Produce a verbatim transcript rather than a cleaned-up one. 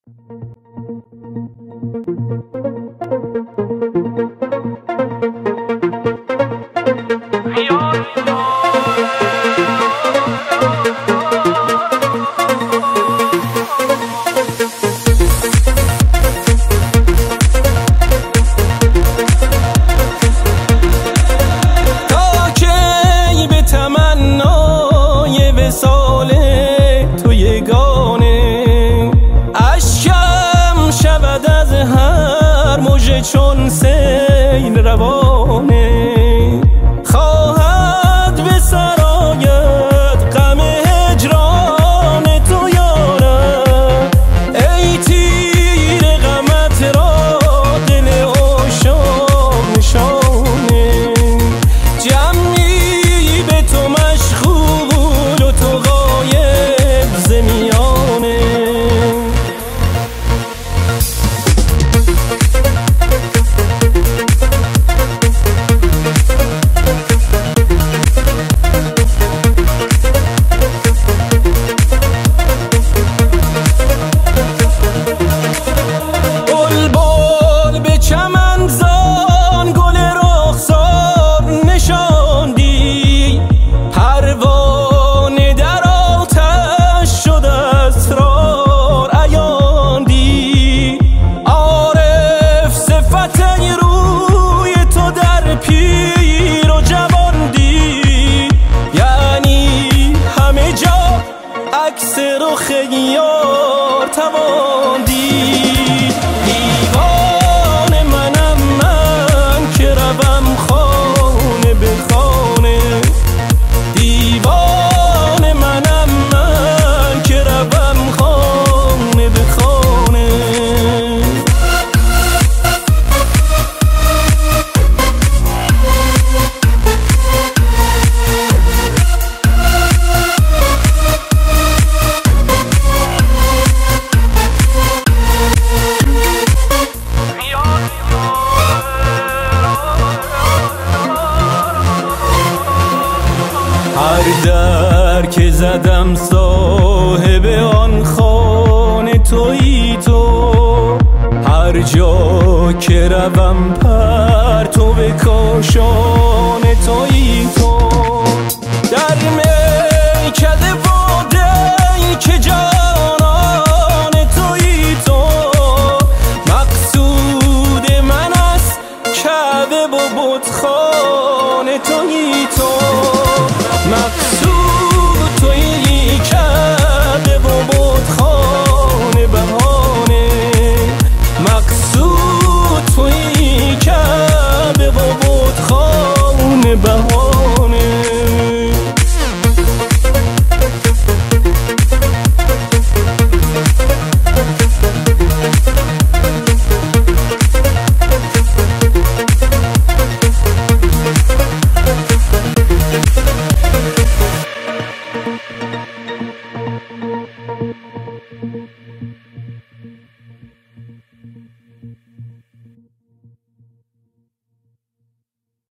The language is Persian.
چون سیل روانه خواهد به سرایت غم هجران تو یارم، ای تیر غمت را دل عاشق نشانه، جمعی به تو مشغول و تو غایب ز میانه. عکس رخ یار توان دید، دیوان منم من که روم خانه به خانه، دیوان منم من که روم خانه به خانه. هر در که زدم صاحب آن خانه تویی تو، هر جا که روم پرتو کاشان تویی تو، در میکده واده‌ای که جانان تویی تو، مقصود من است کعبه و بتخانه تویی تو، مقصود تویی کعبه و بتخانه بهانه، مقصود تویی کعبه و بتخانه بهانه. Thank you.